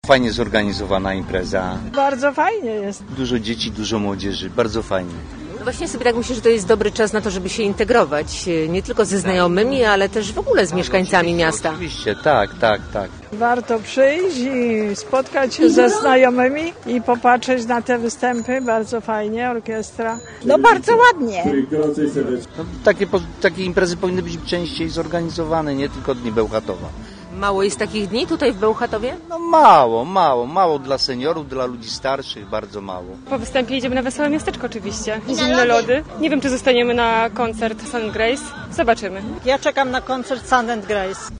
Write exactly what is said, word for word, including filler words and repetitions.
Fajnie zorganizowana impreza. Bardzo fajnie jest. Dużo dzieci, dużo młodzieży, bardzo fajnie. No właśnie sobie tak myślę, że to jest dobry czas na to, żeby się integrować, nie tylko ze znajomymi, ale też w ogóle z mieszkańcami miasta. Oczywiście, tak, tak, tak. Warto przyjść i spotkać się ze znajomymi i popatrzeć na te występy. Bardzo fajnie, orkiestra. No bardzo ładnie. No, takie, takie imprezy powinny być częściej zorganizowane, nie tylko Dni Bełchatowa. Mało jest takich dni tutaj w Bełchatowie? No mało, mało, mało dla seniorów, dla ludzi starszych, bardzo mało. Po występie idziemy na Wesołe Miasteczko oczywiście, zimne lody. Nie wiem, czy zostaniemy na koncert Sun and Grace, zobaczymy. Ja czekam na koncert Sun and Grace.